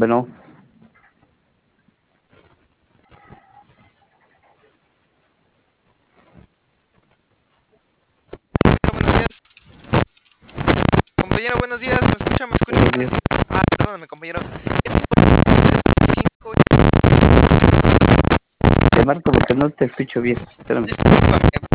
Bueno, Buenos días. Compañero, buenos días. ¿Me escucha? ¿Me escucha? buenos días. Perdóname, compañero. Es por 325. Te marco porque no te escucho bien. Espérame. Discúlpame.